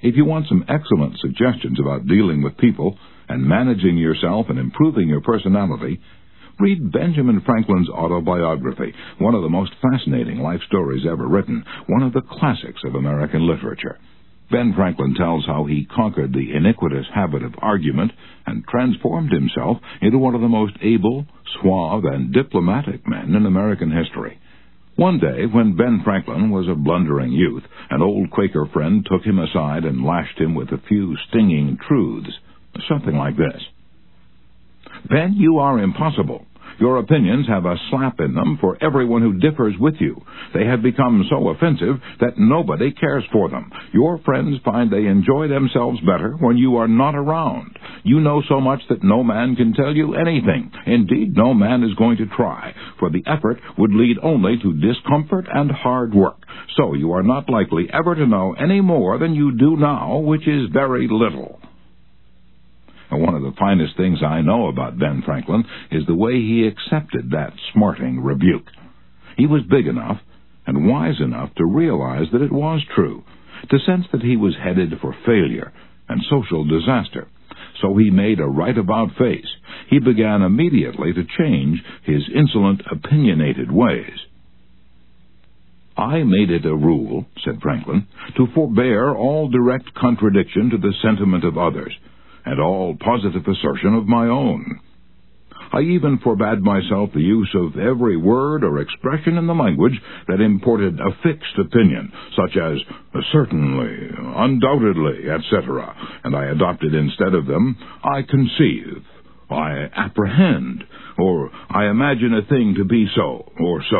If you want some excellent suggestions about dealing with people and managing yourself and improving your personality, read Benjamin Franklin's autobiography, one of the most fascinating life stories ever written, one of the classics of American literature. Ben Franklin tells how he conquered the iniquitous habit of argument and transformed himself into one of the most able, suave, and diplomatic men in American history. One day, when Ben Franklin was a blundering youth, an old Quaker friend took him aside and lashed him with a few stinging truths, something like this. "Ben, you are impossible. Your opinions have a slap in them for everyone who differs with you. They have become so offensive that nobody cares for them. Your friends find they enjoy themselves better when you are not around. You know so much that no man can tell you anything. Indeed, no man is going to try, for the effort would lead only to discomfort and hard work. So you are not likely ever to know any more than you do now, which is very little." And one of the finest things I know about Ben Franklin is the way he accepted that smarting rebuke. He was big enough and wise enough to realize that it was true, to sense that he was headed for failure and social disaster. So he made a right-about face. He began immediately to change his insolent, opinionated ways. "I made it a rule," said Franklin, "to forbear all direct contradiction to the sentiment of others, and all positive assertion of my own. I even forbade myself the use of every word or expression in the language that imported a fixed opinion, such as certainly, undoubtedly, etc., and I adopted instead of them, I conceive, I apprehend, or I imagine a thing to be so,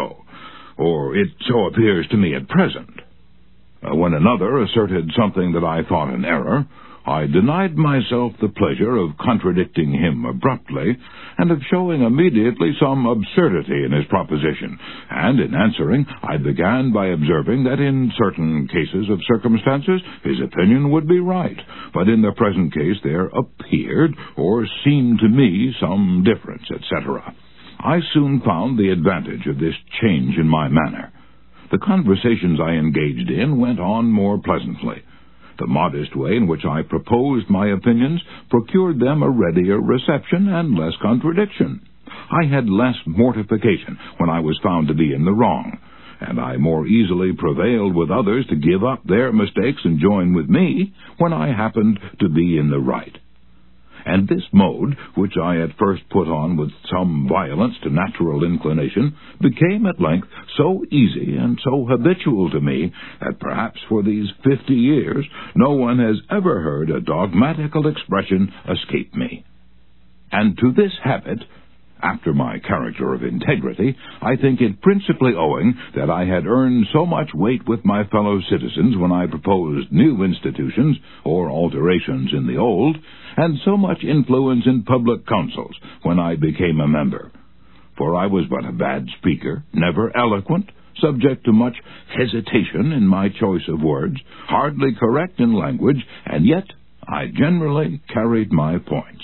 or it so appears to me at present. When another asserted something that I thought an error, I denied myself the pleasure of contradicting him abruptly, and of showing immediately some absurdity in his proposition, and in answering, I began by observing that in certain cases of circumstances his opinion would be right, but in the present case there appeared or seemed to me some difference, etc. I soon found the advantage of this change in my manner. The conversations I engaged in went on more pleasantly. The modest way in which I proposed my opinions procured them a readier reception and less contradiction. I had less mortification when I was found to be in the wrong, and I more easily prevailed with others to give up their mistakes and join with me when I happened to be in the right. And this mode, which I at first put on with some violence to natural inclination, became at length so easy and so habitual to me that perhaps for these 50 years no one has ever heard a dogmatical expression escape me. And to this habit, after my character of integrity, I think it principally owing that I had earned so much weight with my fellow citizens when I proposed new institutions or alterations in the old, and so much influence in public councils when I became a member. For I was but a bad speaker, never eloquent, subject to much hesitation in my choice of words, hardly correct in language, and yet I generally carried my points.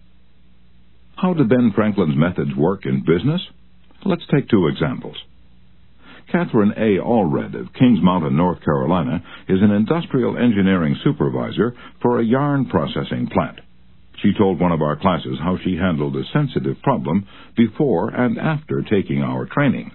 How do Ben Franklin's methods work in business? Let's take two examples. Catherine A. Allred of Kings Mountain, North Carolina, is an industrial engineering supervisor for a yarn processing plant. She told one of our classes how she handled a sensitive problem before and after taking our training.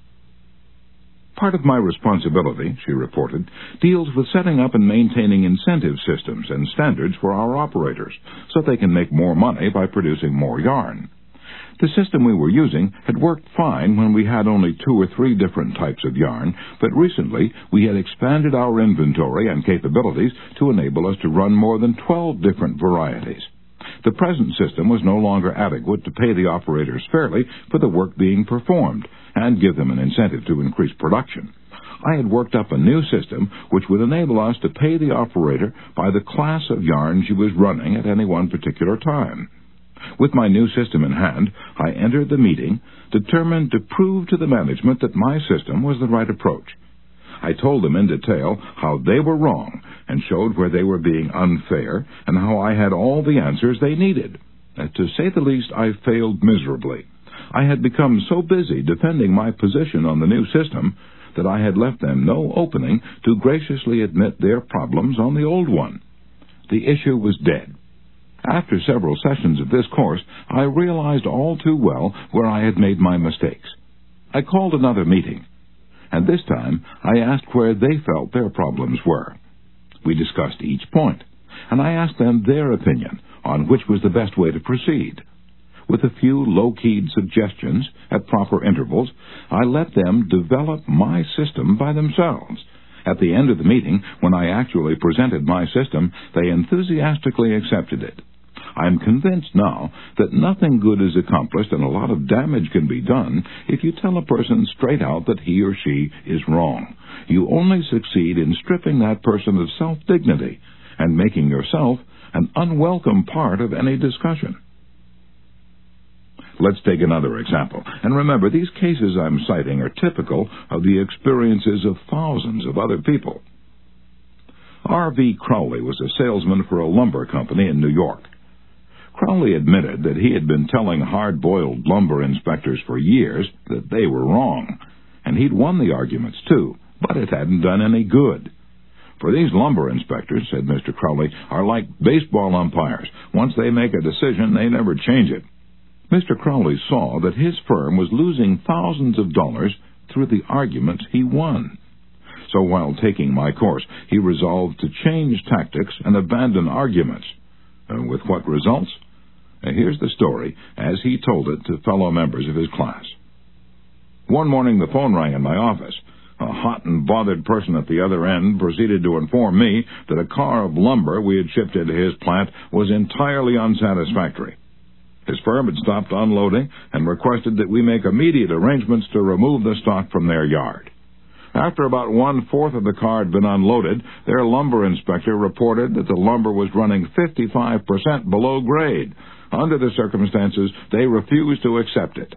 "Part of my responsibility," she reported, "deals with setting up and maintaining incentive systems and standards for our operators so they can make more money by producing more yarn. The system we were using had worked fine when we had only 2 or 3 different types of yarn, but recently we had expanded our inventory and capabilities to enable us to run more than 12 different varieties. The present system was no longer adequate to pay the operators fairly for the work being performed and give them an incentive to increase production. I had worked up a new system which would enable us to pay the operator by the class of yarn she was running at any one particular time. With my new system in hand, I entered the meeting, determined to prove to the management that my system was the right approach. I told them in detail how they were wrong and showed where they were being unfair and how I had all the answers they needed. To say the least, I failed miserably. I had become so busy defending my position on the new system that I had left them no opening to graciously admit their problems on the old one. The issue was dead. After several sessions of this course, I realized all too well where I had made my mistakes. I called another meeting, and this time I asked where they felt their problems were. We discussed each point, and I asked them their opinion on which was the best way to proceed. With a few low-keyed suggestions at proper intervals, I let them develop my system by themselves. At the end of the meeting, when I actually presented my system, they enthusiastically accepted it. I am convinced now that nothing good is accomplished and a lot of damage can be done if you tell a person straight out that he or she is wrong. You only succeed in stripping that person of self-dignity and making yourself an unwelcome part of any discussion. Let's take another example. And remember, these cases I'm citing are typical of the experiences of thousands of other people. R.V. Crowley was a salesman for a lumber company in New York. Crowley admitted that he had been telling hard-boiled lumber inspectors for years that they were wrong, and he'd won the arguments too, but it hadn't done any good. For these lumber inspectors, said Mr. Crowley, are like baseball umpires. Once they make a decision, they never change it. Mr. Crowley saw that his firm was losing thousands of dollars through the arguments he won. So while taking my course, he resolved to change tactics and abandon arguments. And with what results? Here's the story as he told it to fellow members of his class. One morning the phone rang in my office. A hot and bothered person at the other end proceeded to inform me that a car of lumber we had shipped into his plant was entirely unsatisfactory. His firm had stopped unloading and requested that we make immediate arrangements to remove the stock from their yard. After about 1/4 of the car had been unloaded, their lumber inspector reported that the lumber was running 55% below grade. Under the circumstances, they refused to accept it.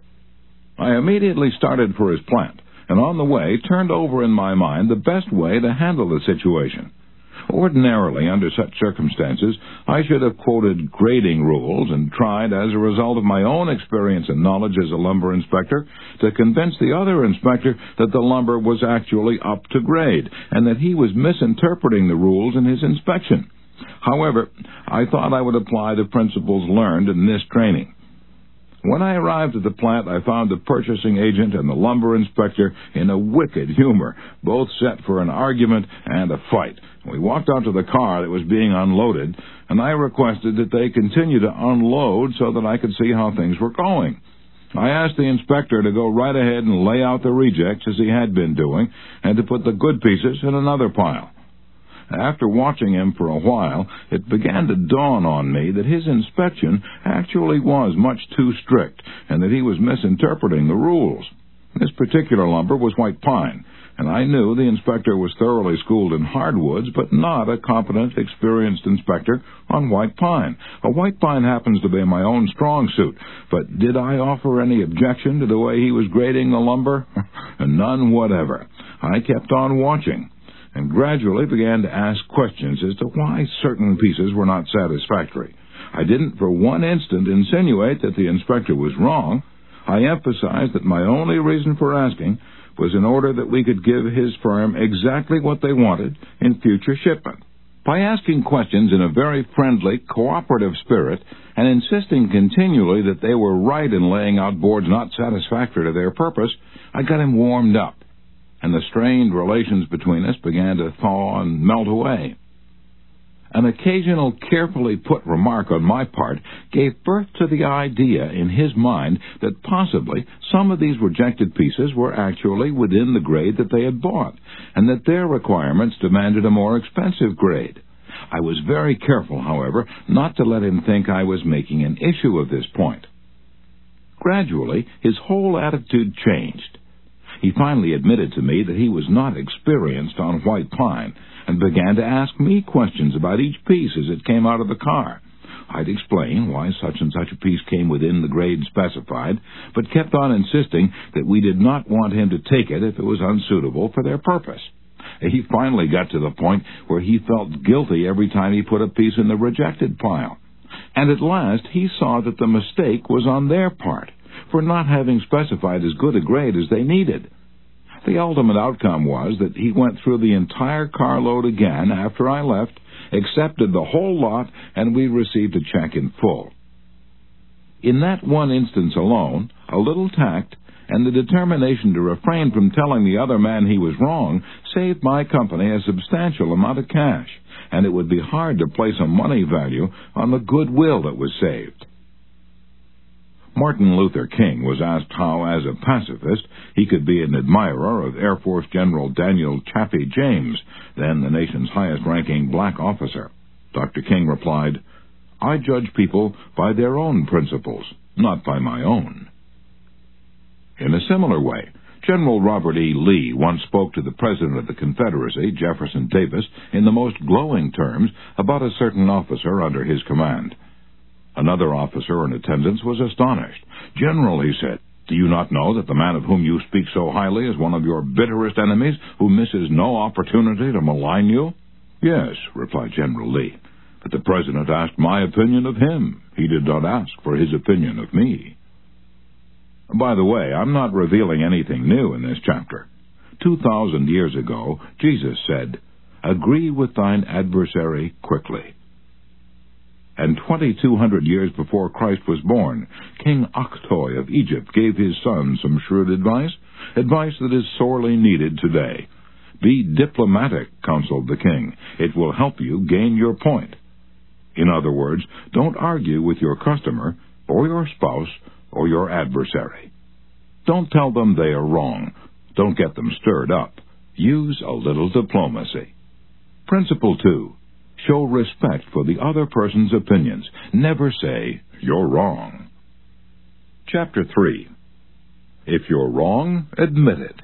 I immediately started for his plant, and on the way turned over in my mind the best way to handle the situation. Ordinarily, under such circumstances, I should have quoted grading rules and tried, as a result of my own experience and knowledge as a lumber inspector, to convince the other inspector that the lumber was actually up to grade and that he was misinterpreting the rules in his inspection. However, I thought I would apply the principles learned in this training. When I arrived at the plant, I found the purchasing agent and the lumber inspector in a wicked humor, both set for an argument and a fight. We walked out to the car that was being unloaded, and I requested that they continue to unload so that I could see how things were going. I asked the inspector to go right ahead and lay out the rejects as he had been doing, and to put the good pieces in another pile. After watching him for a while, it began to dawn on me that his inspection actually was much too strict, and that he was misinterpreting the rules. This particular lumber was white pine, and I knew the inspector was thoroughly schooled in hardwoods, but not a competent, experienced inspector on white pine. A white pine happens to be my own strong suit, but did I offer any objection to the way he was grading the lumber? None whatever. I kept on watching, and gradually began to ask questions as to why certain pieces were not satisfactory. I didn't for one instant insinuate that the inspector was wrong. I emphasized that my only reason for asking was in order that we could give his firm exactly what they wanted in future shipment. By asking questions in a very friendly, cooperative spirit, and insisting continually that they were right in laying out boards not satisfactory to their purpose, I got him warmed up, and the strained relations between us began to thaw and melt away. An occasional carefully put remark on my part gave birth to the idea in his mind that possibly some of these rejected pieces were actually within the grade that they had bought, and that their requirements demanded a more expensive grade. I was very careful, however, not to let him think I was making an issue of this point. Gradually, his whole attitude changed. He finally admitted to me that he was not experienced on white pine, and began to ask me questions about each piece as it came out of the car. I'd explain why such and such a piece came within the grade specified, but kept on insisting that we did not want him to take it if it was unsuitable for their purpose. He finally got to the point where he felt guilty every time he put a piece in the rejected pile. And at last he saw that the mistake was on their part for not having specified as good a grade as they needed. The ultimate outcome was that he went through the entire carload again after I left, accepted the whole lot, and we received a check in full. In that one instance alone, a little tact and the determination to refrain from telling the other man he was wrong saved my company a substantial amount of cash, and it would be hard to place a money value on the goodwill that was saved. Martin Luther King was asked how, as a pacifist, he could be an admirer of Air Force General Daniel Chaffee James, then the nation's highest-ranking black officer. Dr. King replied, "I judge people by their own principles, not by my own." In a similar way, General Robert E. Lee once spoke to the President of the Confederacy, Jefferson Davis, in the most glowing terms about a certain officer under his command. Another officer in attendance was astonished. "General," he said, "do you not know that the man of whom you speak so highly is one of your bitterest enemies, who misses no opportunity to malign you?" "Yes," replied General Lee, "but the President asked my opinion of him. He did not ask for his opinion of me." By the way, I'm not revealing anything new in this chapter. 2,000 years ago, Jesus said, "Agree with thine adversary quickly." And 2,200 years before Christ was born, King Akhtoi of Egypt gave his son some shrewd advice that is sorely needed today. "Be diplomatic," counseled the king. "It will help you gain your point." In other words, don't argue with your customer, or your spouse, or your adversary. Don't tell them they are wrong. Don't get them stirred up. Use a little diplomacy. Principle 2. Show respect for the other person's opinions. Never say, "You're wrong." Chapter 3. If you're wrong, admit it.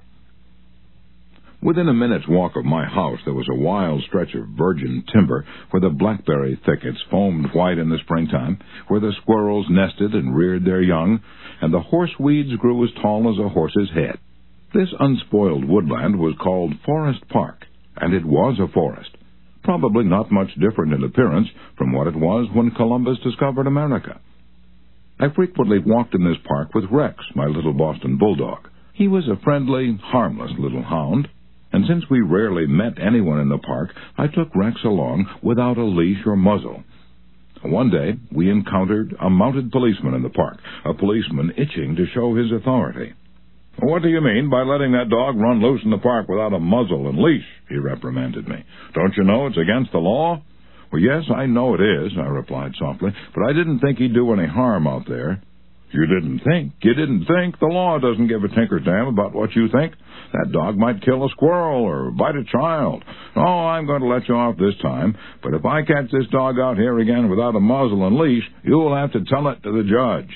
Within a minute's walk of my house, there was a wild stretch of virgin timber where the blackberry thickets foamed white in the springtime, where the squirrels nested and reared their young, and the horseweeds grew as tall as a horse's head. This unspoiled woodland was called Forest Park, and it was a forest, probably not much different in appearance from what it was when Columbus discovered America. I frequently walked in this park with Rex, my little Boston bulldog. He was a friendly, harmless little hound, and since we rarely met anyone in the park, I took Rex along without a leash or muzzle. One day, we encountered a mounted policeman in the park, a policeman itching to show his authority. "What do you mean by letting that dog run loose in the park without a muzzle and leash?" he reprimanded me. "Don't you know it's against the law?" "Well, yes, I know it is," I replied softly, "but I didn't think he'd do any harm out there." "You didn't think? You didn't think? The law doesn't give a tinker's damn about what you think. That dog might kill a squirrel or bite a child. Oh, I'm going to let you off this time, but if I catch this dog out here again without a muzzle and leash, you'll have to tell it to the judge."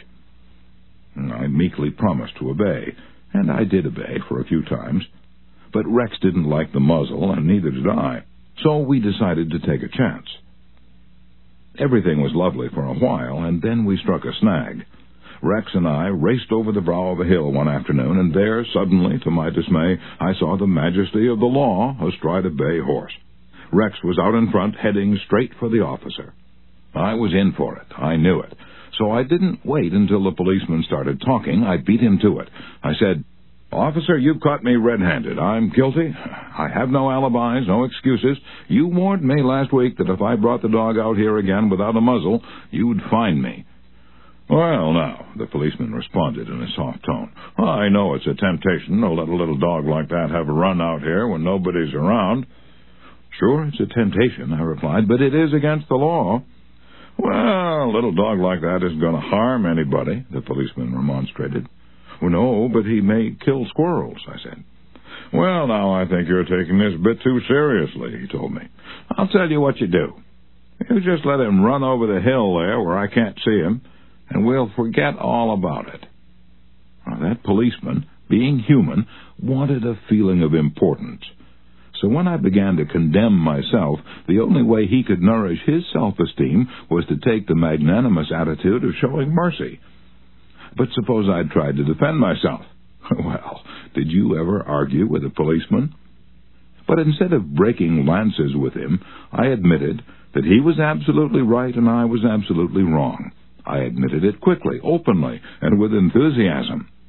I meekly promised to obey, and I did obey for a few times. But Rex didn't like the muzzle, and neither did I, so we decided to take a chance. Everything was lovely for a while, and then we struck a snag. Rex and I raced over the brow of a hill one afternoon, and there, suddenly, to my dismay, I saw the majesty of the law astride a bay horse. Rex was out in front, heading straight for the officer. I was in for it. I knew it. So I didn't wait until the policeman started talking. I beat him to it. I said, "Officer, you've caught me red-handed. I'm guilty. I have no alibis, no excuses. You warned me last week that if I brought the dog out here again without a muzzle, you'd fine me." "Well, now," the policeman responded in a soft tone, "I know it's a temptation to let a little dog like that have a run out here when nobody's around." "Sure, it's a temptation," I replied, "but it is against the law." "Well, a little dog like that isn't going to harm anybody," the policeman remonstrated. "Well, no, but he may kill squirrels," I said. "Well, now, I think you're taking this a bit too seriously," he told me. "I'll tell you what you do. You just let him run over the hill there where I can't see him, and we'll forget all about it." Now, that policeman, being human, wanted a feeling of importance. So when I began to condemn myself, the only way he could nourish his self-esteem was to take the magnanimous attitude of showing mercy. But suppose I'd tried to defend myself. Well, did you ever argue with a policeman? But instead of breaking lances with him, I admitted that he was absolutely right and I was absolutely wrong. I admitted it quickly, openly, and with enthusiasm.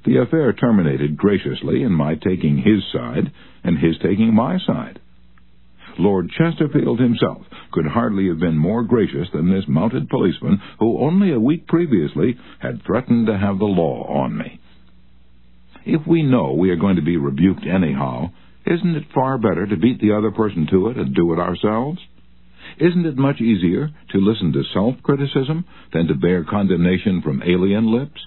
The affair terminated graciously in my taking his side and his taking my side. Lord Chesterfield himself could hardly have been more gracious than this mounted policeman who only a week previously had threatened to have the law on me. If we know we are going to be rebuked anyhow, isn't it far better to beat the other person to it and do it ourselves? Isn't it much easier to listen to self-criticism than to bear condemnation from alien lips?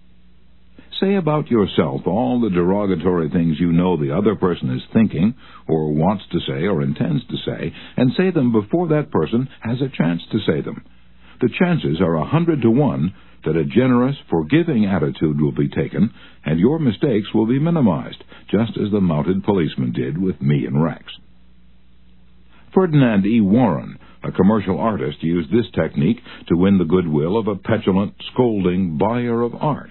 Say about yourself all the derogatory things you know the other person is thinking, or wants to say, or intends to say, and say them before that person has a chance to say them. The chances are 100 to 1 that a generous, forgiving attitude will be taken, and your mistakes will be minimized, just as the mounted policeman did with me and Rex. Ferdinand E. Warren, a commercial artist, used this technique to win the goodwill of a petulant, scolding buyer of art.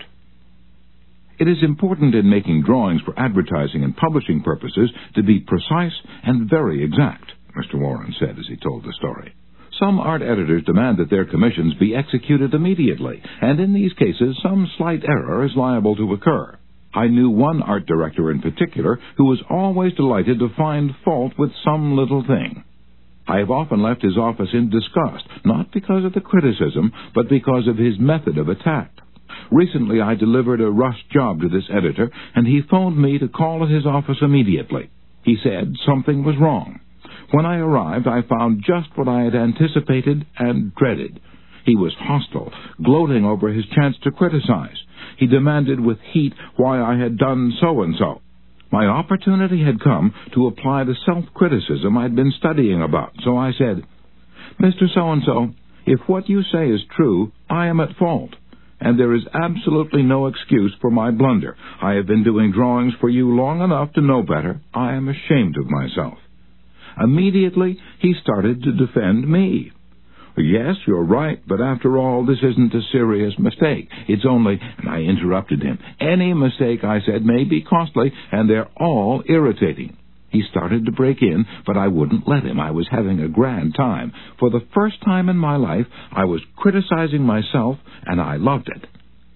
It is important in making drawings for advertising and publishing purposes to be precise and very exact, Mr. Warren said as he told the story. Some art editors demand that their commissions be executed immediately, and in these cases some slight error is liable to occur. I knew one art director in particular who was always delighted to find fault with some little thing. I have often left his office in disgust, not because of the criticism, but because of his method of attack. Recently I delivered a rush job to this editor, and he phoned me to call at his office immediately. He said something was wrong. When I arrived, I found just what I had anticipated and dreaded. He was hostile, gloating over his chance to criticize. He demanded with heat why I had done so-and-so. My opportunity had come to apply the self-criticism I'd been studying about, so I said, "Mr. So-and-so, if what you say is true, I am at fault, and there is absolutely no excuse for my blunder. I have been doing drawings for you long enough to know better. I am ashamed of myself." Immediately, he started to defend me. "Yes, you're right, but after all, this isn't a serious mistake. It's only—" And I interrupted him. "Any mistake," I said, "may be costly, and they're all irritating." He started to break in, but I wouldn't let him. I was having a grand time. For the first time in my life, I was criticizing myself, and I loved it.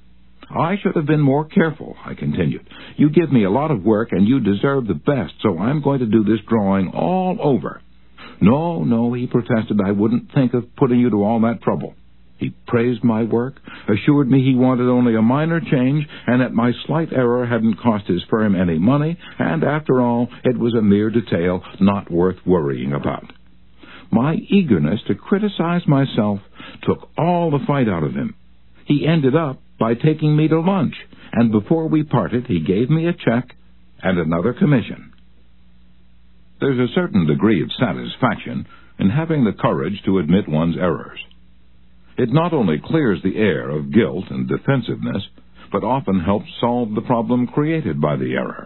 "I should have been more careful," I continued. "You give me a lot of work, and you deserve the best, so I'm going to do this drawing all over." No, he protested. "I wouldn't think of putting you to all that trouble." He praised my work, assured me he wanted only a minor change, and that my slight error hadn't cost his firm any money, and after all, it was a mere detail not worth worrying about. My eagerness to criticize myself took all the fight out of him. He ended up by taking me to lunch, and before we parted, he gave me a check and another commission. There's a certain degree of satisfaction in having the courage to admit one's errors. It not only clears the air of guilt and defensiveness, but often helps solve the problem created by the error.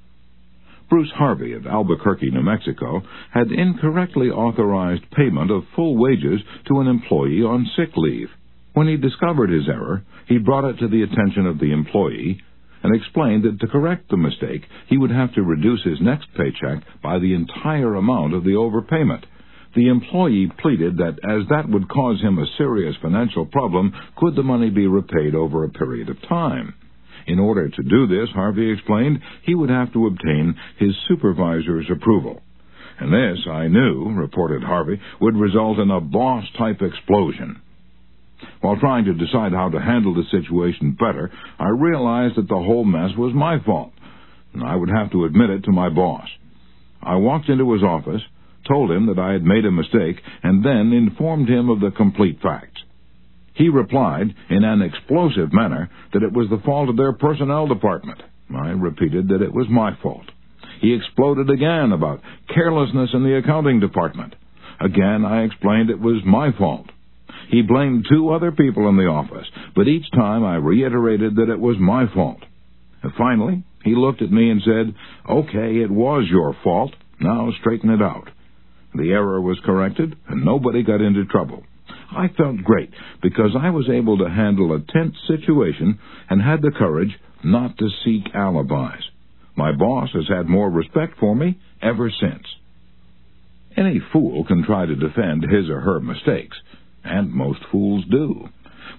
Bruce Harvey of Albuquerque, New Mexico, had incorrectly authorized payment of full wages to an employee on sick leave. When he discovered his error, he brought it to the attention of the employee and explained that to correct the mistake, he would have to reduce his next paycheck by the entire amount of the overpayment. The employee pleaded that as that would cause him a serious financial problem, could the money be repaid over a period of time? In order to do this, Harvey explained, he would have to obtain his supervisor's approval. And this, I knew, reported Harvey, would result in a boss-type explosion. While trying to decide how to handle the situation better, I realized that the whole mess was my fault, and I would have to admit it to my boss. I walked into his office, told him that I had made a mistake, and then informed him of the complete facts. He replied, in an explosive manner, that it was the fault of their personnel department. I repeated that it was my fault. He exploded again about carelessness in the accounting department. Again, I explained it was my fault. He blamed 2 other people in the office, but each time I reiterated that it was my fault. And finally, he looked at me and said, "Okay, it was your fault. Now straighten it out." The error was corrected, and nobody got into trouble. I felt great because I was able to handle a tense situation and had the courage not to seek alibis. My boss has had more respect for me ever since. Any fool can try to defend his or her mistakes, and most fools do.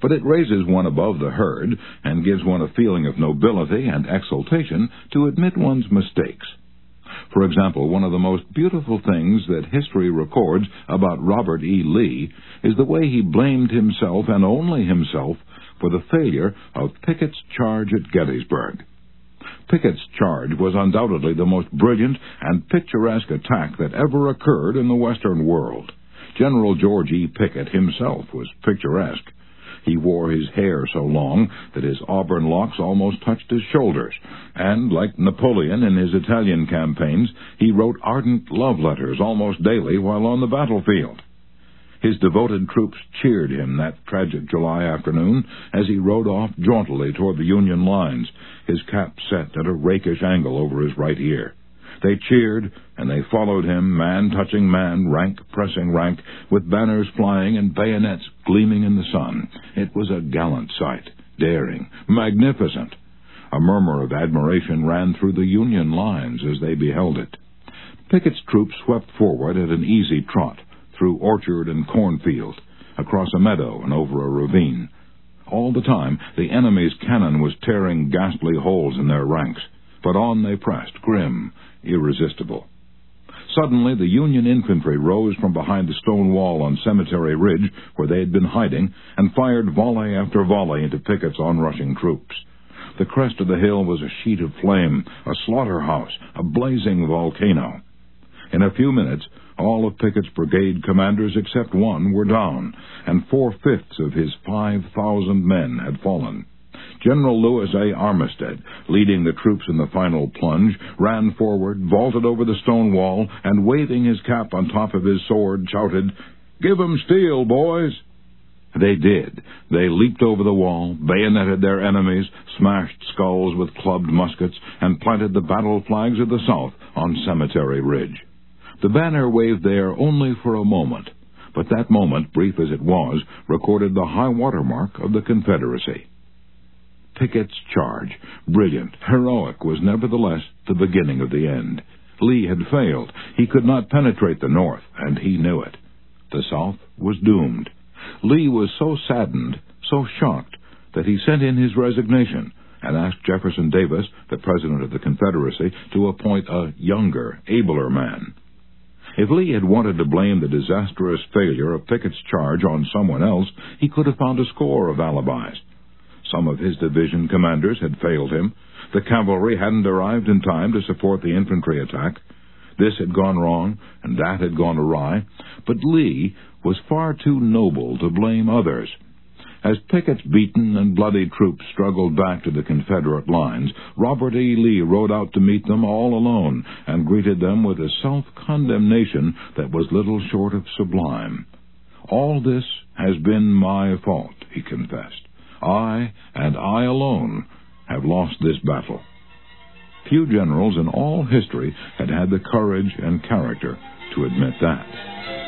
but it raises one above the herd and gives one a feeling of nobility and exultation to admit one's mistakes. For example, one of the most beautiful things that history records about Robert E. Lee is the way he blamed himself and only himself for the failure of Pickett's charge at Gettysburg. Pickett's charge was undoubtedly the most brilliant and picturesque attack that ever occurred in the Western world. General George E. Pickett himself was picturesque. He wore his hair so long that his auburn locks almost touched his shoulders, and, like Napoleon in his Italian campaigns, he wrote ardent love letters almost daily while on the battlefield. His devoted troops cheered him that tragic July afternoon as he rode off jauntily toward the Union lines, his cap set at a rakish angle over his right ear. They cheered, and they followed him, man touching man, rank pressing rank, with banners flying and bayonets gleaming in the sun. It was a gallant sight, daring, magnificent. A murmur of admiration ran through the Union lines as they beheld it. Pickett's troops swept forward at an easy trot, through orchard and cornfield, across a meadow and over a ravine. All the time, the enemy's cannon was tearing ghastly holes in their ranks, but on they pressed, grim, irresistible. Suddenly, the Union infantry rose from behind the stone wall on Cemetery Ridge, where they had been hiding, and fired volley after volley into Pickett's onrushing troops. The crest of the hill was a sheet of flame, a slaughterhouse, a blazing volcano. In a few minutes, all of Pickett's brigade commanders except one were down, and 4/5 of his 5,000 men had fallen. General Lewis A. Armistead, leading the troops in the final plunge, ran forward, vaulted over the stone wall, and waving his cap on top of his sword, shouted, "Give 'em steel, boys!" They did. They leaped over the wall, bayoneted their enemies, smashed skulls with clubbed muskets, and planted the battle flags of the South on Cemetery Ridge. The banner waved there only for a moment, but that moment, brief as it was, recorded the high water mark of the Confederacy. Pickett's charge, brilliant, heroic, was nevertheless the beginning of the end. Lee had failed. He could not penetrate the North, and he knew it. The South was doomed. Lee was so saddened, so shocked, that he sent in his resignation and asked Jefferson Davis, the President of the Confederacy, to appoint a younger, abler man. If Lee had wanted to blame the disastrous failure of Pickett's charge on someone else, he could have found a score of alibis. Some of his division commanders had failed him. The cavalry hadn't arrived in time to support the infantry attack. This had gone wrong, and that had gone awry. But Lee was far too noble to blame others. As Pickett's beaten and bloody troops struggled back to the Confederate lines, Robert E. Lee rode out to meet them all alone and greeted them with a self-condemnation that was little short of sublime. "All this has been my fault," he confessed. "I, and I alone, have lost this battle." Few generals in all history had had the courage and character to admit that.